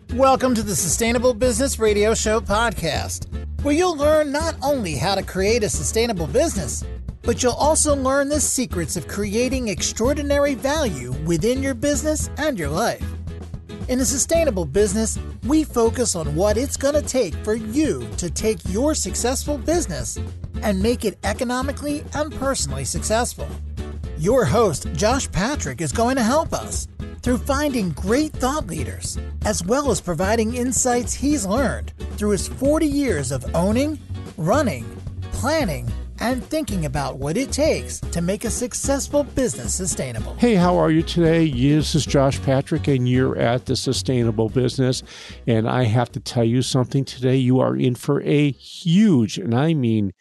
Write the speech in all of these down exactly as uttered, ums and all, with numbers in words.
Welcome to the Sustainable Business Radio Show podcast, where you'll learn not only how to create a sustainable business, but you'll also learn the secrets of creating extraordinary value within your business and your life. In a sustainable business, we focus on what it's going to take for you to take your successful business and make it economically and personally successful. Your host, Josh Patrick, is going to help us through finding great thought leaders, as well as providing insights he's learned through his forty years of owning, running, planning, and thinking about what it takes to make a successful business sustainable. Hey, how are you today? This is Josh Patrick, and you're at The Sustainable Business. And I have to tell you something today. You are in for a huge, and I mean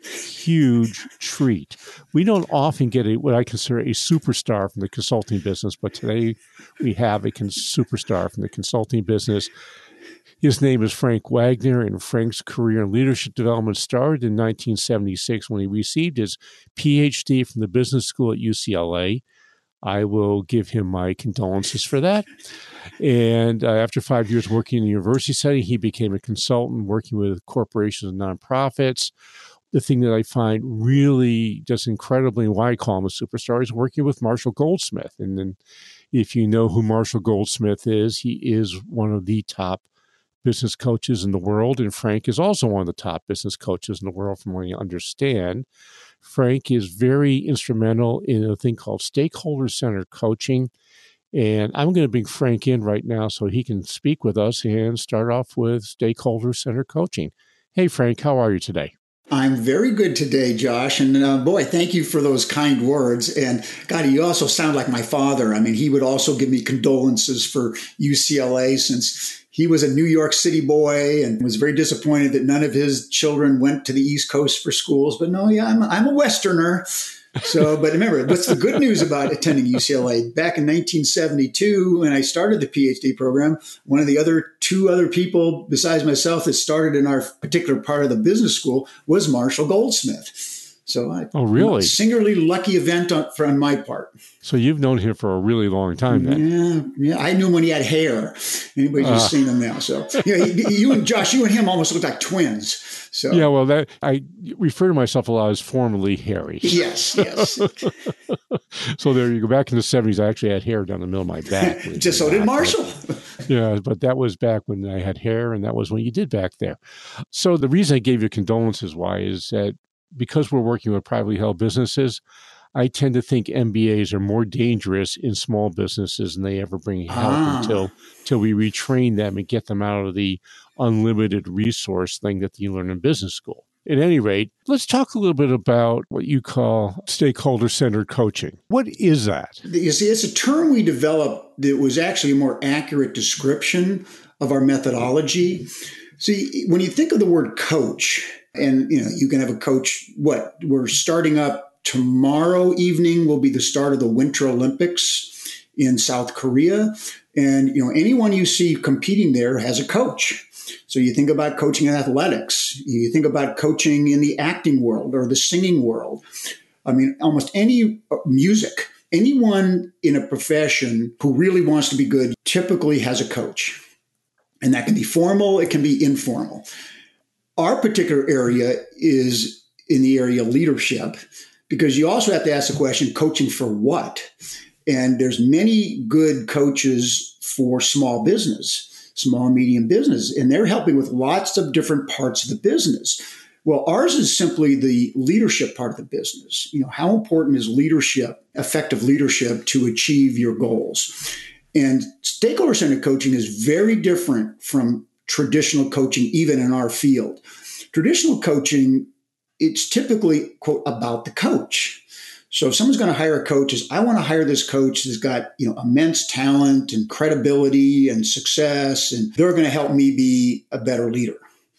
huge treat. We don't often get a, what I consider a superstar from the consulting business, but today we have a con- superstar from the consulting business. His name is Frank Wagner, and Frank's career in leadership development started in nineteen seventy-six when he received his P H D from the business school at U C L A. I will give him my condolences for that. And uh, after five years working in the university setting, he became a consultant working with corporations and nonprofits. The thing that I find really just incredibly, and why I call him a superstar, is working with Marshall Goldsmith. And then if you know who Marshall Goldsmith is, he is one of the top business coaches in the world. And Frank is also one of the top business coaches in the world, from what I understand. Frank is very instrumental in a thing called stakeholder-centered coaching. And I'm going to bring Frank in right now so he can speak with us and start off with stakeholder-centered coaching. Hey, Frank, how are you today? I'm very good today, Josh. And uh, boy, thank you for those kind words. And God, you also sound like my father. I mean, he would also give me condolences for U C L A, since he was a New York City boy and was very disappointed that none of his children went to the East Coast for schools. But no, yeah, I'm, I'm a Westerner. So, but remember, what's the good news about attending U C L A? Back in nineteen seventy-two, when I started the P H D program, one of the other two other people besides myself that started in our particular part of the business school was Marshall Goldsmith. So, I, oh, really? A singularly lucky event on, on my part. So you've known him for a really long time then. Yeah, yeah. I knew him when he had hair. Anybody's just uh, seen him now. So, you know, he, you and Josh, you and him almost look like twins. So, yeah, well, that I refer to myself a lot as formerly hairy. Yes, yes. So there you go. Back in the seventies, I actually had hair down the middle of my back. Just so did Marshall. But, yeah, but that was back when I had hair, and that was when you did back there. So the reason I gave you condolences, why, is that because we're working with privately held businesses, I tend to think M B As are more dangerous in small businesses than they ever bring help ah. until, until we retrain them and get them out of the unlimited resource thing that you learn in business school. At any rate, let's talk a little bit about what you call stakeholder-centered coaching. What is that? You see, it's a term we developed that was actually a more accurate description of our methodology. See, when you think of the word coach, and you know, you can have a coach, what, we're starting up tomorrow evening will be the start of the Winter Olympics in South Korea. And, you know, anyone you see competing there has a coach. So you think about coaching in athletics, you think about coaching in the acting world or the singing world. I mean, almost any music, anyone in a profession who really wants to be good typically has a coach. And that can be formal, it can be informal. Our particular area is in the area of leadership, because you also have to ask the question, coaching for what? And there's many good coaches for small business, small and medium business, and they're helping with lots of different parts of the business. Well, ours is simply the leadership part of the business. You know, how important is leadership, effective leadership, to achieve your goals? And stakeholder-centered coaching is very different from traditional coaching, even in our field. Traditional coaching, it's typically, quote, about the coach. So if someone's going to hire a coach, is I want to hire this coach that's got, you know, immense talent and credibility and success, and they're going to help me be a better leader.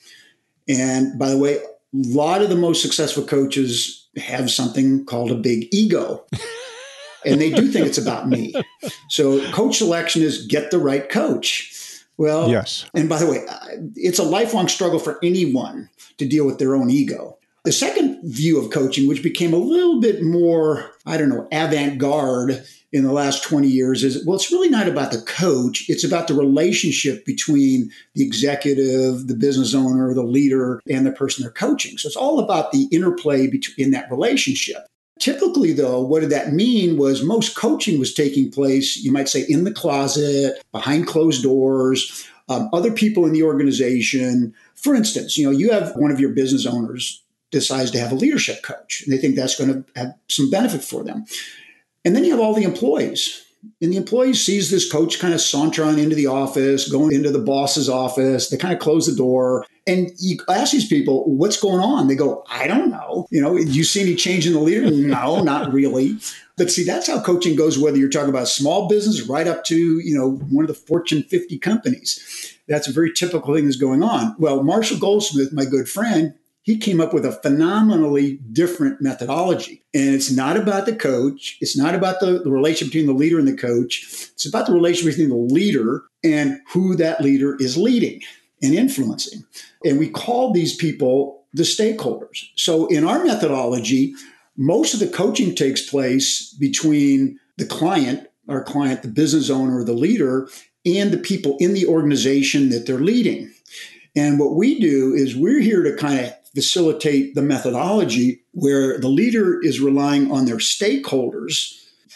And by the way, a lot of the most successful coaches have something called a big ego. And they do think it's about me. So coach selection is get the right coach. Well, yes. And by the way, it's a lifelong struggle for anyone to deal with their own ego. The second view of coaching, which became a little bit more, I don't know, avant-garde in the last twenty years is, well, it's really not about the coach. It's about the relationship between the executive, the business owner, the leader, and the person they're coaching. So it's all about the interplay between in that relationship. Typically, though, what did that mean was most coaching was taking place, you might say, in the closet, behind closed doors, um, other people in the organization. For instance, you know, you have one of your business owners decides to have a leadership coach, and they think that's going to have some benefit for them. And then you have all the employees. And the employee sees this coach kind of saunter on into the office, going into the boss's office. They kind of close the door. And you ask these people, what's going on? They go, I don't know. You know, do you see any change in the leader? No, not really. But see, that's how coaching goes, whether you're talking about small business right up to, you know, one of the Fortune fifty companies. That's a very typical thing that's going on. Well, Marshall Goldsmith, my good friend, he came up with a phenomenally different methodology. And it's not about the coach. It's not about the, the relationship between the leader and the coach. It's about the relationship between the leader and who that leader is leading and influencing. And we call these people the stakeholders. So in our methodology, most of the coaching takes place between the client, our client, the business owner, or the leader, and the people in the organization that they're leading. And what we do is we're here to kind of facilitate the methodology where the leader is relying on their stakeholders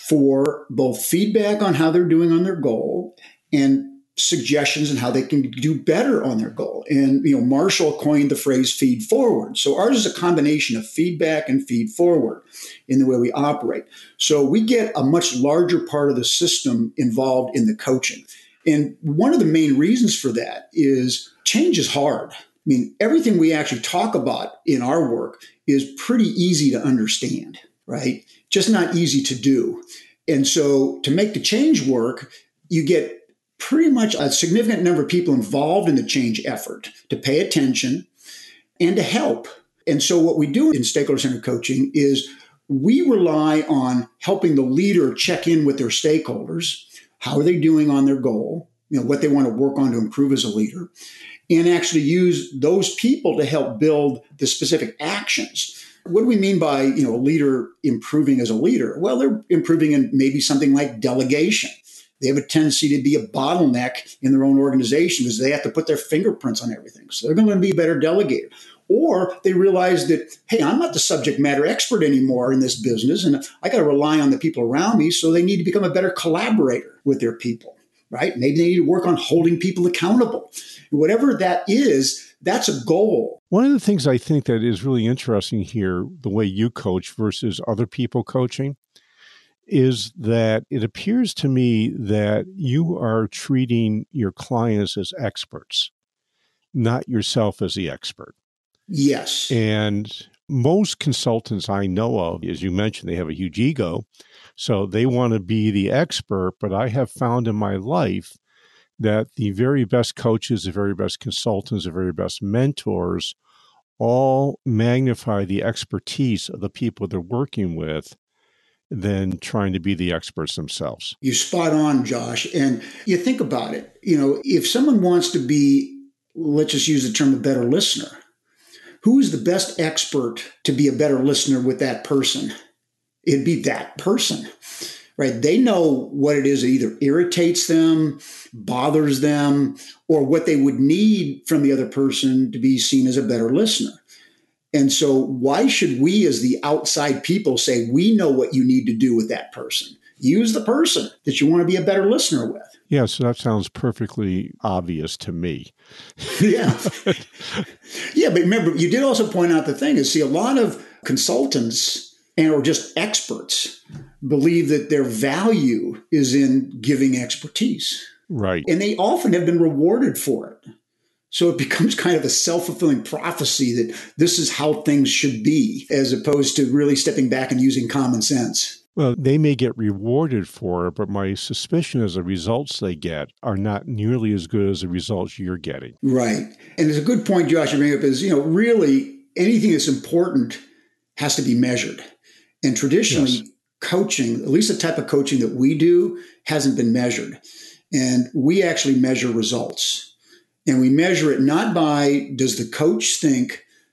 for both feedback on how they're doing on their goal and suggestions on how they can do better on their goal. And, you know, Marshall coined the phrase feed forward. So ours is a combination of feedback and feed forward in the way we operate. So we get a much larger part of the system involved in the coaching. And one of the main reasons for that is change is hard. I mean, everything we actually talk about in our work is pretty easy to understand, right? Just not easy to do. And so to make the change work, you get pretty much a significant number of people involved in the change effort to pay attention and to help. And so what we do in stakeholder-centered coaching is we rely on helping the leader check in with their stakeholders. How are they doing on their goal? You know, what they want to work on to improve as a leader, and actually use those people to help build the specific actions. What do we mean by, you know, a leader improving as a leader? Well, they're improving in maybe something like delegation. They have a tendency to be a bottleneck in their own organization because they have to put their fingerprints on everything. So they're going to be a better delegator. Or they realize that, hey, I'm not the subject matter expert anymore in this business, and I got to rely on the people around me, so they need to become a better collaborator with their people, right? Maybe they need to work on holding people accountable. Whatever that is, that's a goal. One of the things I think that is really interesting here, the way you coach versus other people coaching, is that it appears to me that you are treating your clients as experts, not yourself as the expert. Yes. And most consultants I know of, as you mentioned, they have a huge ego. So they want to be the expert. But I have found in my life that the very best coaches, the very best consultants, the very best mentors all magnify the expertise of the people they're working with than trying to be the experts themselves. You're spot on, Josh. And you think about it, you know, if someone wants to be, let's just use the term, a better listener, who is the best expert to be a better listener with that person? It'd be that person, right? They know what it is that either irritates them, bothers them, or what they would need from the other person to be seen as a better listener. And so why should we as the outside people say, we know what you need to do with that person? Use the person that you want to be a better listener with. Yeah, so that sounds perfectly obvious to me. Yeah. Yeah, but remember, you did also point out the thing is, see, a lot of consultants and or just experts believe that their value is in giving expertise. Right. And they often have been rewarded for it. So it becomes kind of a self-fulfilling prophecy that this is how things should be, as opposed to really stepping back and using common sense. Well, they may get rewarded for it, but my suspicion is the results they get are not nearly as good as the results you're getting. Right. And it's a good point, Josh, you bring up is, you know, really anything that's important has to be measured. And traditionally, yes. Coaching, at least the type of coaching that we do, hasn't been measured. And we actually measure results. And we measure it not by, does the coach think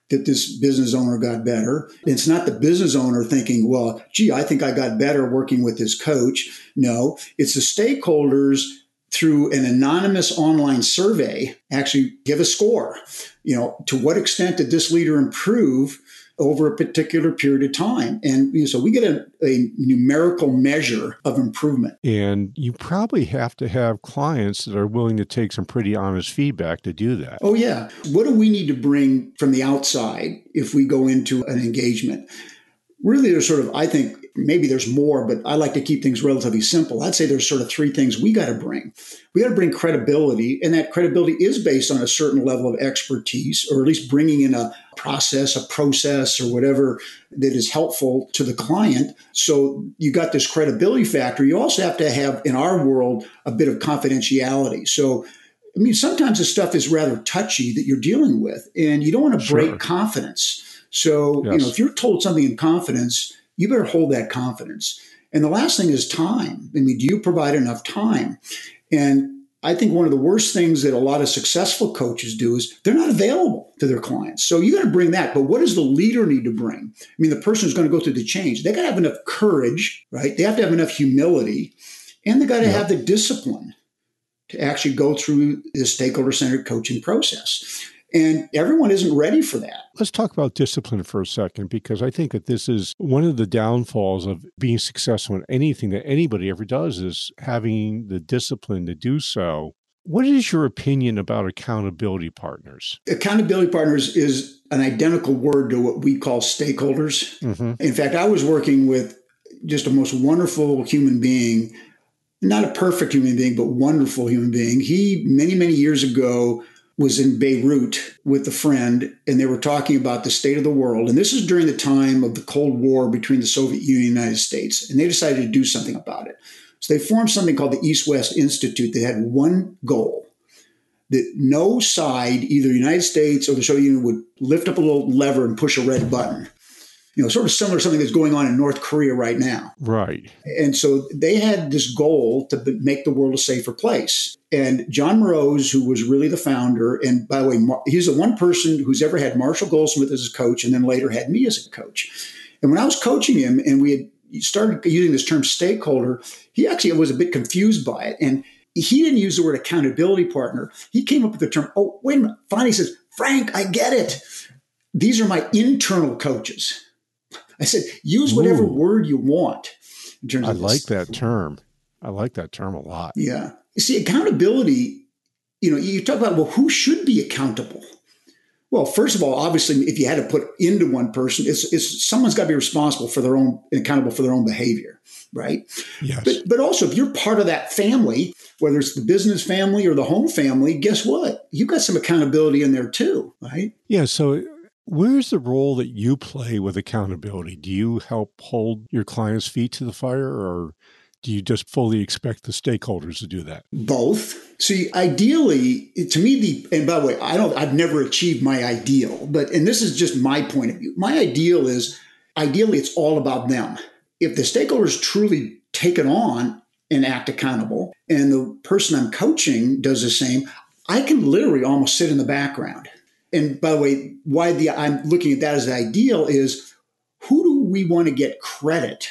that this business owner got better. It's not the business owner thinking, well, gee, I think I got better working with this coach. No, it's the stakeholders through an anonymous online survey actually give a score. You know, to what extent did this leader improve over a particular period of time? And you know, so we get a, a numerical measure of improvement. And you probably have to have clients that are willing to take some pretty honest feedback to do that. Oh, yeah. What do we need to bring from the outside if we go into an engagement? Really, there's sort of, I think, maybe there's more, but I like to keep things relatively simple. I'd say there's sort of three things we got to bring. We got to bring credibility, and that credibility is based on a certain level of expertise, or at least bringing in a process, a process, or whatever that is helpful to the client. So you got this credibility factor. You also have to have, in our world, a bit of confidentiality. So, I mean, sometimes the stuff is rather touchy that you're dealing with, and you don't want to break Sure. confidence. So, Yes. you know, if you're told something in confidence, you better hold that confidence. And the last thing is time. I mean, do you provide enough time? And I think one of the worst things that a lot of successful coaches do is they're not available to their clients. So you got to bring that. But what does the leader need to bring? I mean, the person who's going to go through the change, they got to have enough courage, right? They have to have enough humility, and they got to Yep. have the discipline to actually go through the stakeholder-centered coaching process. And everyone isn't ready for that. Let's talk about discipline for a second, because I think that this is one of the downfalls of being successful in anything that anybody ever does, is having the discipline to do so. What is your opinion about accountability partners? Accountability partners is an identical word to what we call stakeholders. Mm-hmm. In fact, I was working with just a most wonderful human being, not a perfect human being, but wonderful human being. He, many, many years ago, was in Beirut with a friend, and they were talking about the state of the world. And this is during the time of the Cold War between the Soviet Union and the United States. And they decided to do something about it. So they formed something called the East-West Institute that had one goal, that no side, either the United States or the Soviet Union, would lift up a little lever and push a red button. You know, sort of similar to something that's going on in North Korea right now. Right. And so they had this goal to make the world a safer place. And John Moroz, who was really the founder, and by the way, he's the one person who's ever had Marshall Goldsmith as his coach and then later had me as a coach. And when I was coaching him and we had started using this term stakeholder, he actually was a bit confused by it. And he didn't use the word accountability partner. He came up with the term, oh, wait a minute. Finally, he says, Frank, I get it. These are my internal coaches. I said, use whatever Ooh. word you want. In terms I of like this. that term. I like that term a lot. Yeah. You see, accountability, you know, you talk about, well, who should be accountable? Well, first of all, obviously, if you had to put into one person, it's, it's someone's got to be responsible for their own, accountable for their own behavior, right? Yes. But, but also, if you're part of that family, whether it's the business family or the home family, guess what? You've got some accountability in there too, right? Yeah. So where's the role that you play with accountability? Do you help hold your clients' feet to the fire, or do you just fully expect the stakeholders to do that? Both. See, ideally, to me, the, and by the way, I don't, I've never achieved my ideal, but, and this is just my point of view. My ideal is, ideally, it's all about them. If the stakeholders truly take it on and act accountable, and the person I'm coaching does the same, I can literally almost sit in the background. And by the way, why the I'm looking at that as the ideal is, who do we want to get credit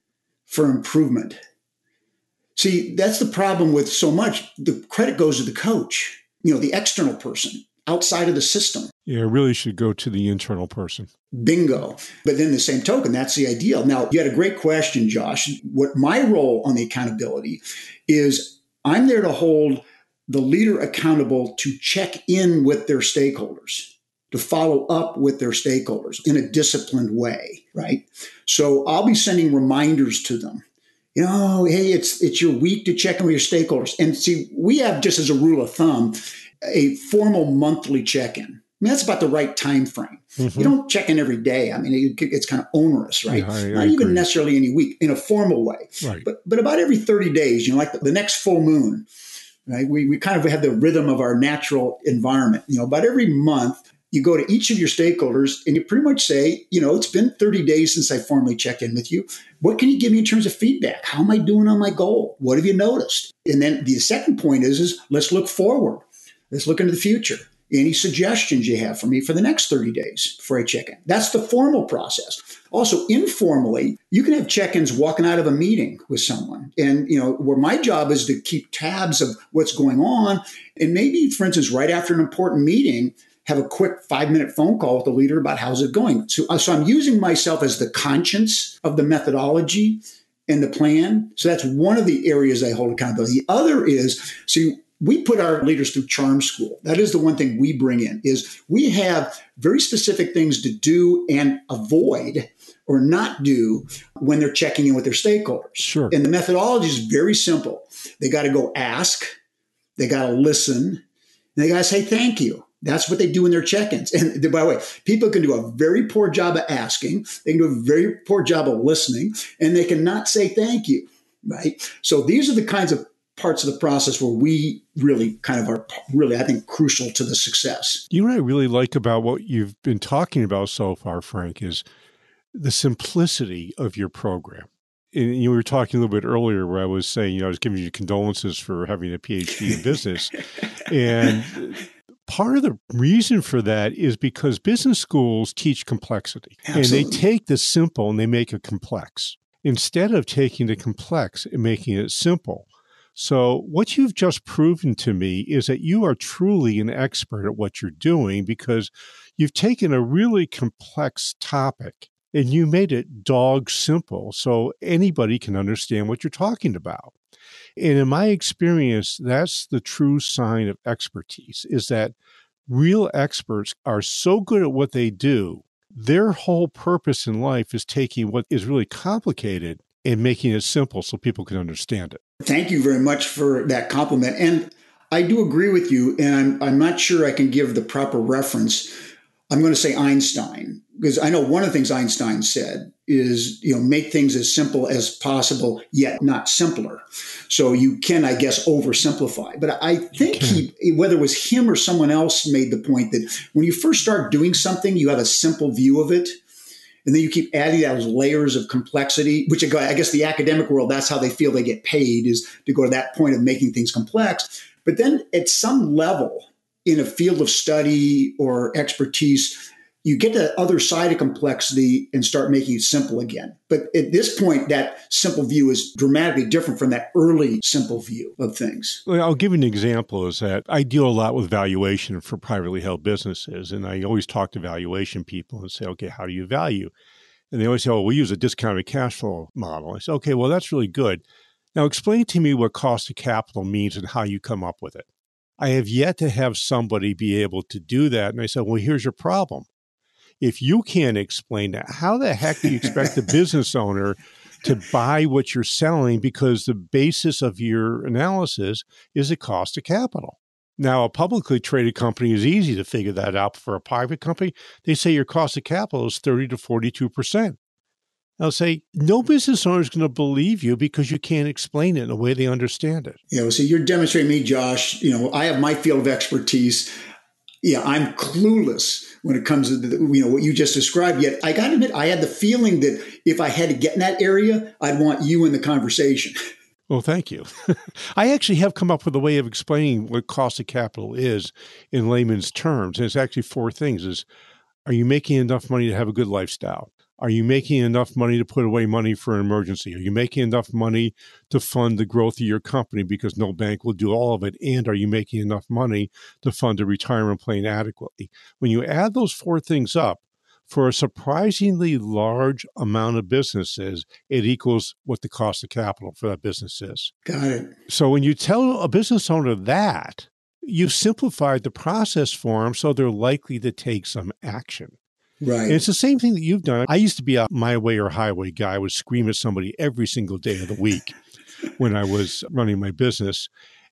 for improvement? See, that's the problem with so much. The credit goes to the coach, you know, the external person outside of the system. Yeah, it really should go to the internal person. Bingo. But then the same token, that's the ideal. Now, you had a great question, Josh. What my role on the accountability is, I'm there to hold the leader accountable to check in with their stakeholders, to follow up with their stakeholders in a disciplined way, right? So I'll be sending reminders to them. You know, hey, it's it's your week to check in with your stakeholders. And see, we have, just as a rule of thumb, a formal monthly check-in. I mean, that's about the right time frame. Mm-hmm. You don't check in every day. I mean, it, it's kind of onerous, right? Yeah, I, Not I even agree. necessarily any week, in a formal way. Right. But but about every thirty days, you know, like the, the next full moon, right? We we kind of have the rhythm of our natural environment. You know, about every month, you go to each of your stakeholders and you pretty much say, you know, it's been thirty days since I formally checked in with you. What can you give me in terms of feedback? How am I doing on my goal? What have you noticed? And then the second point is, is let's look forward. Let's look into the future. any suggestions you have for me for the next thirty days before I check in. That's the formal process. Also, informally, you can have check-ins walking out of a meeting with someone. And, you know, where my job is to keep tabs of what's going on. And maybe, for instance, right after an important meeting, have a quick five-minute phone call with the leader about how's it going. So, so I'm using myself as the conscience of the methodology and the plan. So that's one of the areas I hold accountability. The other is, see, we put our leaders through Charm School. That is the one thing we bring in, is we have very specific things to do and avoid or not do when they're checking in with their stakeholders. Sure. And the methodology is very simple. They got to go ask, they got to listen, and they got to say thank you. That's what they do in their check-ins. And by the way, people can do a very poor job of asking. They can do a very poor job of listening, and they cannot say thank you, right? So these are the kinds of parts of the process where we really kind of are really, I think, crucial to the success. You know what I really like about what you've been talking about so far, Frank, is the simplicity of your program. And you were talking a little bit earlier where I was saying, you know, I was giving you condolences for having a P H D in business. And part of the reason for that is because business schools teach complexity. Absolutely. And they take the simple and they make it complex instead of taking the complex and making it simple. So what you've just proven to me is that you are truly an expert at what you're doing, because you've taken a really complex topic and you made it dog simple so anybody can understand what you're talking about. And in my experience, that's the true sign of expertise, is that real experts are so good at what they do. Their whole purpose in life is taking what is really complicated and making it simple so people can understand it. Thank you very much for that compliment. And I do agree with you, and I'm, I'm not sure I can give the proper reference. I'm going to say Einstein, because I know one of the things Einstein said is, you know, make things as simple as possible, yet not simpler. So you can, I guess, oversimplify. But I think he, whether it was him or someone else, made the point that when you first start doing something, you have a simple view of it. And then you keep adding those layers of complexity, which I guess the academic world, that's how they feel they get paid, is to go to that point of making things complex. But then at some level in a field of study or expertise, you get to the other side of complexity and start making it simple again. But at this point, that simple view is dramatically different from that early simple view of things. Well, I'll give you an example is that I deal a lot with valuation for privately held businesses. And I always talk to valuation people and say, okay, how do you value? And they always say, oh, we use a discounted cash flow model. I say, okay, well, that's really good. Now explain to me what cost of capital means and how you come up with it. I have yet to have somebody be able to do that. And I said, well, here's your problem. If you can't explain that, how the heck do you expect the business owner to buy what you're selling, because the basis of your analysis is the cost of capital? Now, a publicly traded company is easy to figure that out. For a private company, they say your cost of capital is thirty to forty-two percent. I'll say, no business owner is going to believe you because you can't explain it in a way they understand it. Yeah, well, so you're demonstrating me, Josh. You know, I have my field of expertise. Yeah, I'm clueless when it comes to the, you know, what you just described. Yet I got to admit, I had the feeling that if I had to get in that area, I'd want you in the conversation. Well, thank you. I actually have come up with a way of explaining what cost of capital is in layman's terms. And it's actually four things. Is, are you making enough money to have a good lifestyle? Are you making enough money to put away money for an emergency? Are you making enough money to fund the growth of your company because no bank will do all of it? And are you making enough money to fund a retirement plan adequately? When you add those four things up, for a surprisingly large amount of businesses, it equals what the cost of capital for that business is. Got it. So when you tell a business owner that, you've simplified the process for them so they're likely to take some action. Right. And it's the same thing that you've done. I used to be a my way or highway guy. I would scream at somebody every single day of the week when I was running my business.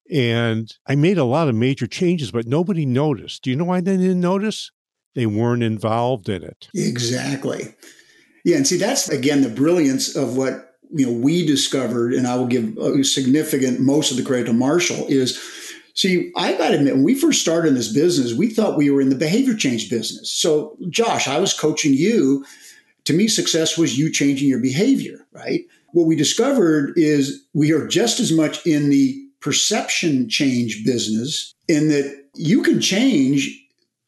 And I made a lot of major changes, but nobody noticed. Do you know why they didn't notice? They weren't involved in it. Exactly. Yeah. And see, that's, again, the brilliance of what, you know, we discovered, and I will give a significant, most of the credit to Marshall, is, see, I got to admit, when we first started in this business, we thought we were in the behavior change business. So, Josh, I was coaching you. To me, success was you changing your behavior, right? What we discovered is we are just as much in the perception change business, in that you can change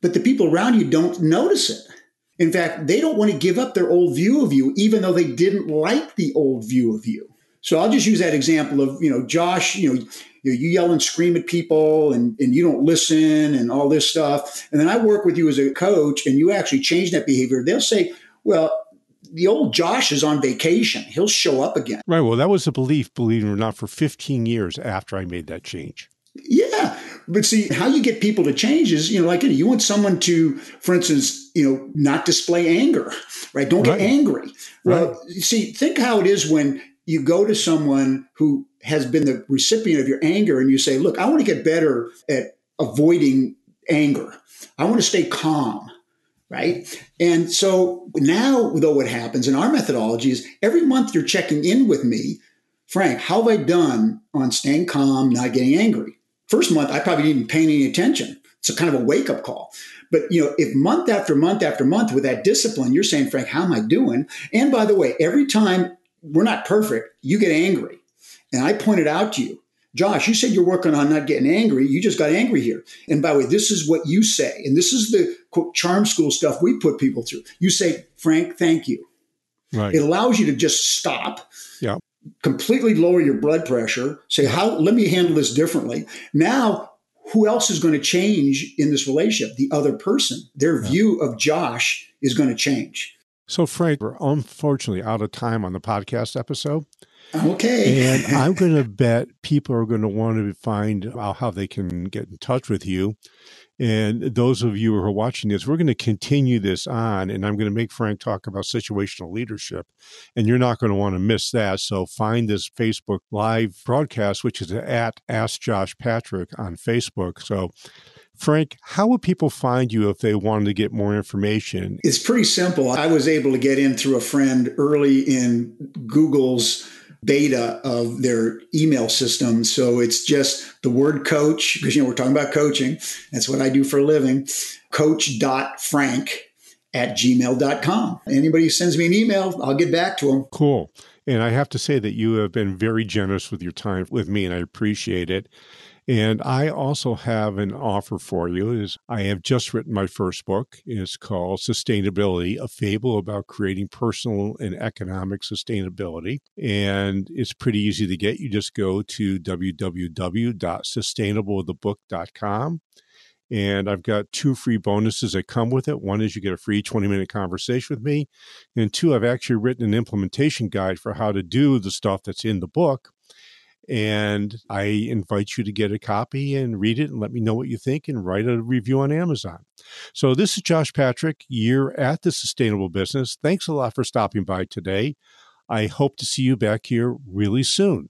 but the people around you don't notice it. In fact, they don't want to give up their old view of you, even though they didn't like the old view of you. So I'll just use that example of, you know, Josh, you know, you, you yell and scream at people and, and you don't listen and all this stuff. And then I work with you as a coach and you actually change that behavior. They'll say, well, the old Josh is on vacation. He'll show up again. Right. Well, that was a belief, believe it or not, for fifteen years after I made that change. Yeah. But see, how you get people to change is, you know, like you want someone to, for instance, you know, not display anger, right? Don't get right. angry. Well, right. see, think how it is when you go to someone who has been the recipient of your anger and you say, look, I want to get better at avoiding anger. I want to stay calm. Right. And so now, though, what happens in our methodology is every month you're checking in with me, Frank, how have I done on staying calm, not getting angry? First month, I probably didn't pay any attention. It's a kind of a wake up call. But, you know, if month after month after month with that discipline, you're saying, Frank, how am I doing? And by the way, every time we're not perfect, you get angry. And I pointed out to you, Josh, you said you're working on not getting angry. You just got angry here. And by the way, this is what you say. And this is the quote, charm school stuff we put people through. You say, Frank, thank you. Right. It allows you to just stop, yeah. completely lower your blood pressure, say, how, let me handle this differently. Now, who else is going to change in this relationship? The other person. Their yeah. view of Josh is going to change. So, Frank, we're unfortunately out of time on the podcast episode. Okay. And I'm going to bet people are going to want to find out how they can get in touch with you. And those of you who are watching this, we're going to continue this on, and I'm going to make Frank talk about situational leadership. And you're not going to want to miss that. So find this Facebook Live broadcast, which is at Ask Josh Patrick on Facebook. So, Frank, how would people find you if they wanted to get more information? It's pretty simple. I was able to get in through a friend early in Google's beta of their email system. So it's just the word coach, because, you know, we're talking about coaching. That's what I do for a living. coach dot frank at gmail dot com. Anybody who sends me an email, I'll get back to them. Cool. And I have to say that you have been very generous with your time with me, and I appreciate it. And I also have an offer for you. Is I have just written my first book. It's called Sustainability, a fable about creating personal and economic sustainability. And it's pretty easy to get. You just go to w w w dot sustainable the book dot com. And I've got two free bonuses that come with it. One is you get a free twenty-minute conversation with me. And two, I've actually written an implementation guide for how to do the stuff that's in the book. And I invite you to get a copy and read it and let me know what you think and write a review on Amazon. So this is Josh Patrick. You're at The Sustainable Business. Thanks a lot for stopping by today. I hope to see you back here really soon.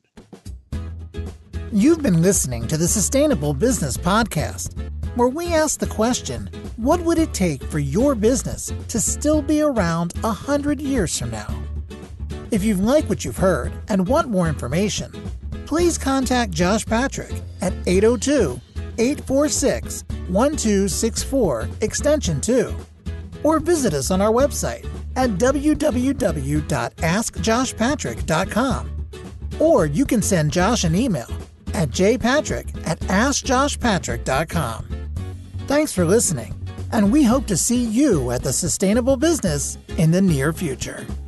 You've been listening to the Sustainable Business Podcast, where we ask the question, what would it take for your business to still be around one hundred years from now? If you've liked what you've heard and want more information, please contact Josh Patrick at eight oh two, eight four six, one two six four, extension two, or visit us on our website at w w w dot ask josh patrick dot com. Or you can send Josh an email at j patrick at ask josh patrick dot com. Thanks for listening, and we hope to see you at The Sustainable Business in the near future.